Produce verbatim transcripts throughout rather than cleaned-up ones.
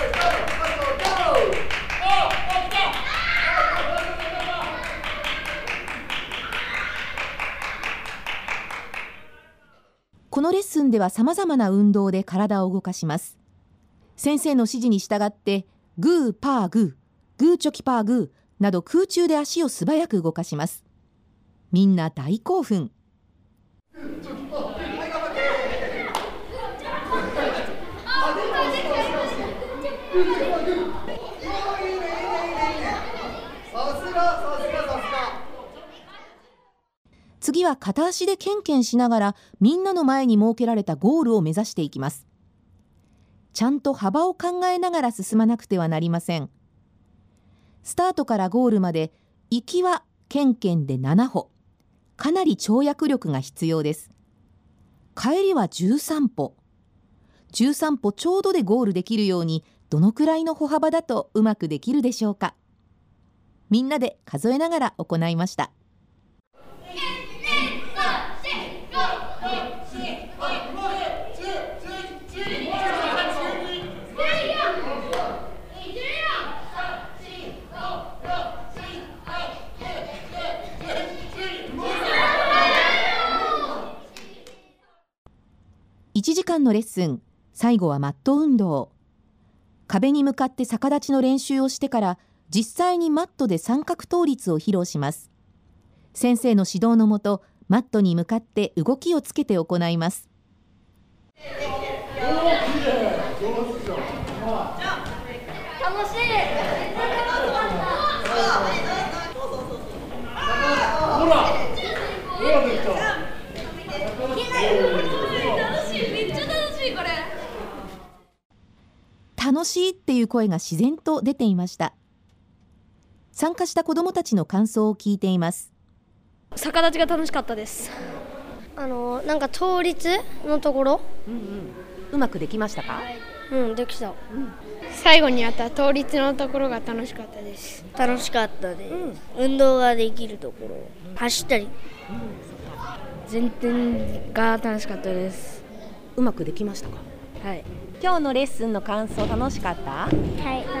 このレッスンでは様々な運動で体を動かします。先生の指示に従ってグーパーグー、グーチョキパーグーなど空中で足を素早く動かします。みんな大興奮。次は片足でケンケンしながらみんなの前に設けられたゴールを目指していきます。ちゃんと幅を考えながら進まなくてはなりません。スタートからゴールまで行きはケンケンでなな歩、かなり跳躍力が必要です。帰りはじゅうさん歩、じゅうさん歩ちょうどでゴールできるようにどのくらいの歩幅だとうまくできるでしょうか。みんなで数えながら行いました。いちじかんのレッスン、最後はマット運動。壁に向かって逆立ちの練習をしてから実際にマットで三角倒立を披露します。先生の指導のもと、マットに向かって動きをつけて行います。 楽しい。 ほら、ほらできた。 楽しいっていう声が自然と出ていました。参加した子どもたちの感想を聞いています。 逆立ちが楽しかったです。あのなんか倒立のところ、 うんうん、うまくできましたか？ うん、できた、うん、 最後にあった倒立のところが楽しかったです。 楽しかったです、うん、運動ができるところ、うん、走ったり、うん、 全然が楽しかったです。 うまくできましたか？ はい。 今日のレッスンの感想楽しかった？ はい。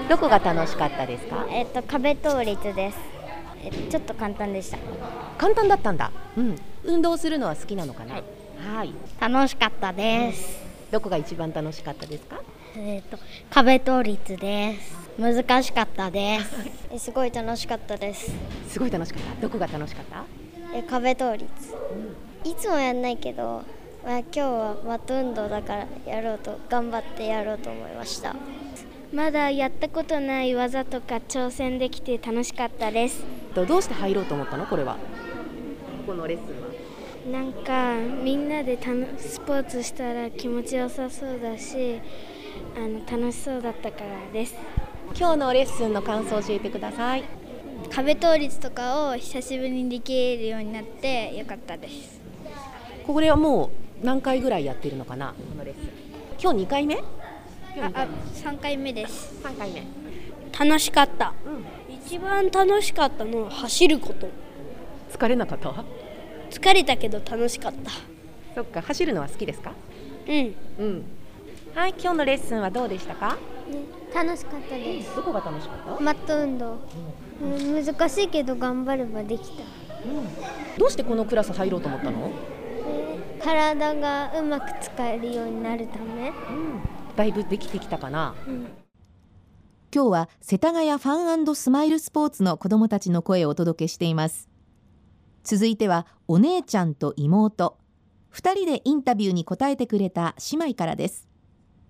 どこが楽しかったですか？ えっと壁倒立です。えっとちょっと簡単でした。 簡単だったんだ。うん。運動するのは好きなのかな？はい。はい。 楽しかったです。 どこが一番楽しかったですか？ えっと壁倒立です。難しかったです。えすごい楽しかったです。 すごい楽しかった。どこが楽しかった？ え壁倒立、うん。いつもやんないけど。まあ、今日はマット運動だからやろうと頑張ってやろうと思いました。 まだやったことない技とか挑戦できて楽しかったです。 どうして入ろうと思ったの？これはこのレッスンはなんかみんなでたのスポーツしたら気持ちよさそうだし、あの楽しそうだったからです。 今日のレッスンの感想を教えてください。 壁倒立とかを久しぶりにできるようになってよかったです。 これはもう何回ぐらいやってるのかな、このレッスン。今日にかいめ？ ああさんかいめです。 さんかいめ。 楽しかった、うん、一番楽しかったのは走ること。 疲れなかった？ 疲れたけど楽しかった。 そっか、走るのは好きですか？ うんうん。はい、今日のレッスンはどうでしたか？ ね、楽しかったです。 どこが楽しかった？ マット運動、うん、難しいけど頑張ればできた、 うん、どうしてこのクラス入ろうと思ったの？ 体がうまく使えるようになるため、うん、 だいぶできてきたかな、うん、今日は世田谷ファン&スマイルスポーツの子どもたちの声をお届けしています。続いてはお姉ちゃんと妹ふたりでインタビューに答えてくれた姉妹からです。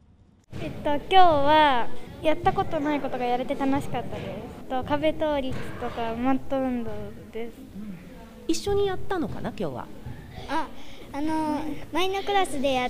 えっと今日はやったことないことがやれて楽しかったです。と壁倒立とかマット運動です。 一緒にやったのかな今日は。 あ、あの前のクラスでやって、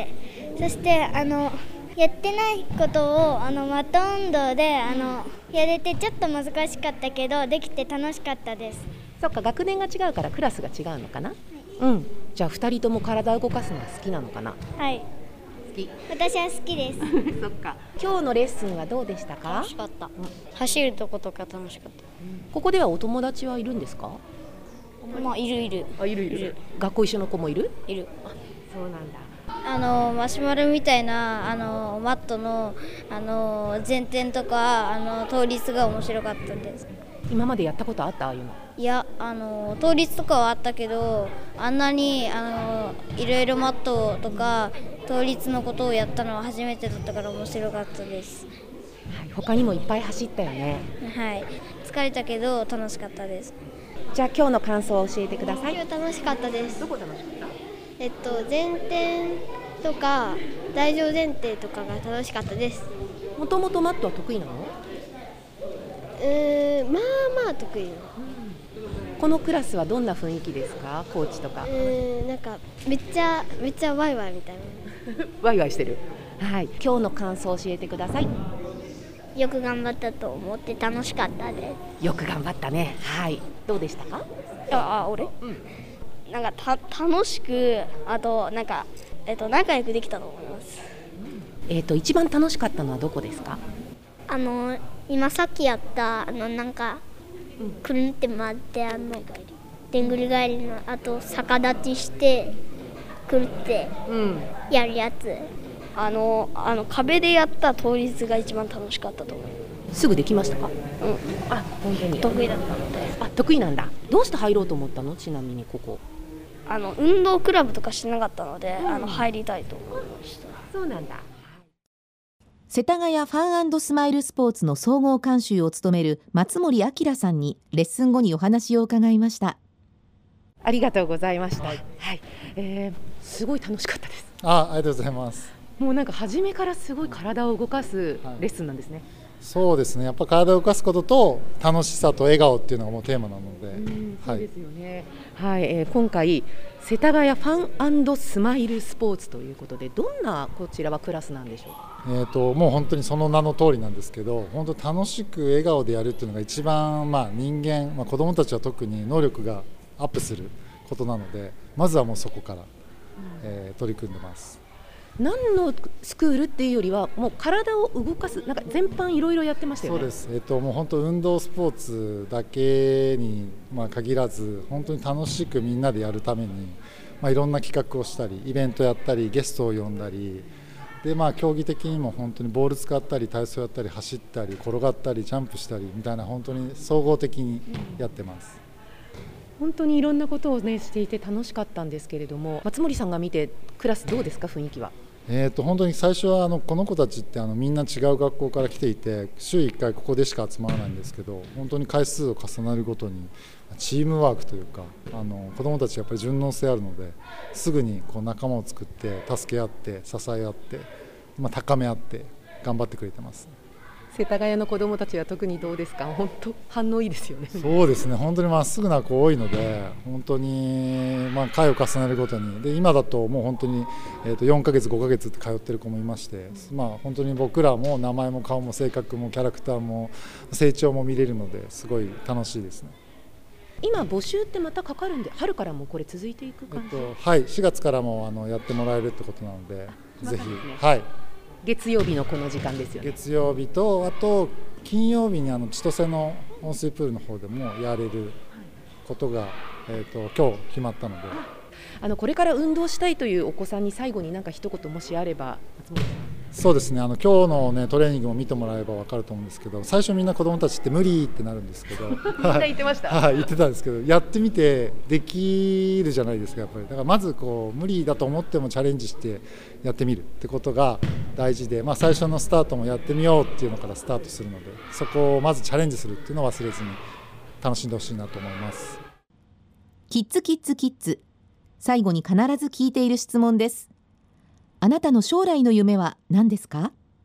そしてあのやってないことをあのマット運動であのやれてちょっと難しかったけどできて楽しかったです。 そっか、学年が違うからクラスが違うのかな、はい、うん。じゃあふたりとも体を動かすのが好きなのかな。 はい、 好き。 私は好きですそっか。今日のレッスンはどうでしたか？ 楽しかった、うん、走るとことか楽しかった、 うん、ここではお友達はいるんですか？ まあいるいるあ、いるいるいる。学校一緒の子もいる？ いる。 あ、そうなんだ。 あのマシュマロみたいなあのマットのあの前転とかあの倒立が面白かったです。 今までやったことあった？ああいうの。 いや、あの倒立とかはあったけど、あんなにあのいろいろマットとか倒立のことをやったのは初めてだったから面白かったです。 はい、他にもいっぱい走ったよね。 はい、疲れたけど楽しかったです。 じゃあ今日の感想を教えてください。 今日楽しかったです。 どこ楽しかった？ えっと前転とか台上前転とかが楽しかったです。 もともとマットは得意なの？ うーん、まあまあ得意なの。 このクラスはどんな雰囲気ですか？コーチとか。 うーん、なんかめっちゃめっちゃワイワイみたいなワイワイしてる。はい、今日の感想を教えてください。 よく頑張ったと思って楽しかったです。 よく頑張ったね。はい、どうでしたか？ ああ、俺、うん、なんかた楽しく、あとなんか、えっと、仲良くできたと思います。 えっと一番楽しかったのはどこですか？ あの今さっきやったあのなんか、うん、くるんって回ってあのでんぐり返りのあと逆立ちしてくるってやるやつ、うん、 あのあの壁でやった倒立が一番楽しかったと思う。 すぐできましたか？うん。 あ、本当に得意だったので。 あ、得意なんだ。どうして入ろうと思ったの？ちなみにここ。 あの運動クラブとかしてなかったので、うん、あの入りたいと思いました。 そうなんだ。 世田谷ファン&スマイルスポーツの総合監修を務める松森明さんにレッスン後にお話を伺いました。ありがとうございました。はい、はい、えー、すごい楽しかったです。 あ、ありがとうございます。 もうなんか初めからすごい体を動かすレッスンなんですね。はい、 そうですね。やっぱ体を動かすことと楽しさと笑顔っていうのがもうテーマなので、 うん、そうですよね。はい、えー、今回世田谷ファン&スマイルスポーツということで、どんなこちらはクラスなんでしょうか？ えーと、もう本当にその名の通りなんですけど、本当楽しく笑顔でやるっていうのが一番、まあ、人間、まあ、子どもたちは特に能力がアップすることなので、まずはもうそこから、えー、取り組んでます。 何のスクールっていうよりはもう体を動かす、なんか全般いろいろやってましたよね。 そうです、えーと、もう本当運動スポーツだけに、まあ、限らず本当に楽しくみんなでやるために、まあ、いろんな企画をしたりイベントやったりゲストを呼んだりで、まあ、競技的にも本当にボール使ったり体操やったり走ったり転がったりジャンプしたりみたいな本当に総合的にやってます。 うん、本当にいろんなことを、ね、していて楽しかったんですけれども、松森さんが見てクラスどうですか？雰囲気は。 えー、と本当に最初はあのこの子たちってあのみんな違う学校から来ていて週いっかいここでしか集まらないんですけど、本当に回数を重なるごとにチームワークというか、あの子どもたちやっぱり順応性あるのですぐにこう仲間を作って助け合って支え合って、まあ、高め合って頑張ってくれてます。 世田谷の子どもたちは特にどうですか？本当反応いいですよね。 そうですね、本当にまっすぐな子多いので、本当にまあ回を重ねるごとにで、今だともう本当にえーとよんかげつごかげつって通ってる子もいまして、まあ本当に僕らも名前も顔も性格もキャラクターも成長も見れるので、すごい楽しいですね。 今募集ってまたかかるんで、春からもこれ続いていく感じ？ えっとはい、しがつからもあのやってもらえるってことなので、 ま、 ぜひ、 ね、 はい。 月曜日のこの時間ですよね。 月曜日とあと金曜日にあの千歳の温水プールの方でもやれることが、えー、と今日決まったので、 あのこれから運動したいというお子さんに最後に何か一言もしあれば。松本さん。 そうですね、あの今日の、ね、トレーニングも見てもらえば分かると思うんですけど、最初みんな子どもたちって無理ってなるんですけどみんな言ってましたはい、言ってたんですけど、やってみてできるじゃないですか。やっぱりだからまずこう無理だと思ってもチャレンジしてやってみるってことが大事で、まあ、最初のスタートもやってみようっていうのからスタートするので、そこをまずチャレンジするっていうのを忘れずに楽しんでほしいなと思います。 キッズキッズキッズ、最後に必ず聞いている質問です。あなたの将来の夢は何ですか？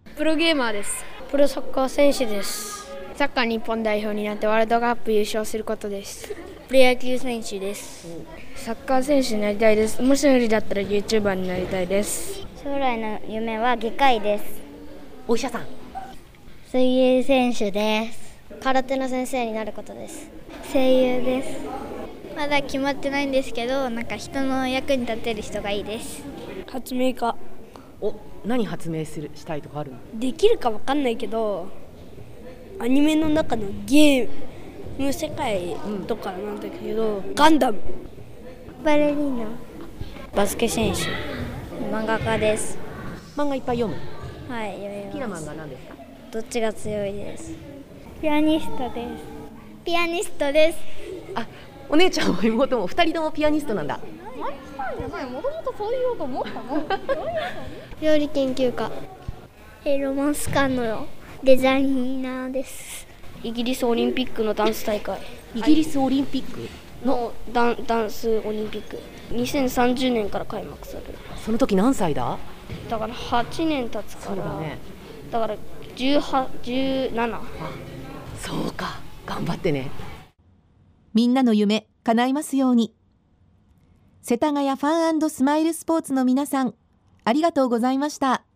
プロゲーマーです。 プロサッカー選手です。サッカー日本代表になってワールドカップ優勝することです。 プロ野球選手です。 サッカー選手になりたいです。もし無理だったら ユーチューバー になりたいです。 将来の夢は外科医です。 お医者さん。 水泳選手です。 空手の先生になることです。 声優です。まだ決まってないんですけど、なんか人の役に立てる人がいいです。 発明家。 お、何発明するしたいとかあるの？ できるかわかんないけど、アニメの中のゲーム世界とかなんだけど、うん、ガンダム。 バレリーナ。 バスケ選手。漫画家です。 漫画いっぱい読む？ はい、読みます。 好きな漫画何ですか？ どっちが強いです。 ピアニストです。ピアニストです。 あ、お姉ちゃんも妹もふたりともピアニストなんだ。 マリさんじゃない、もともとそう言おうと思ったの？ 料理研究家。 えロマンスカーのデザイナーです。 イギリスオリンピックのダンス大会。 イギリスオリンピックのダン、ダンスオリンピックにせんさんじゅうねんから開幕される。 その時何歳だ？ だからはちねん経つから。 そうだね。 だからじゅうはち、じゅうなな。あ、 そうか、頑張ってね。 みんなの夢叶いますように。世田谷ファン&スマイルスポーツの皆さん、ありがとうございました。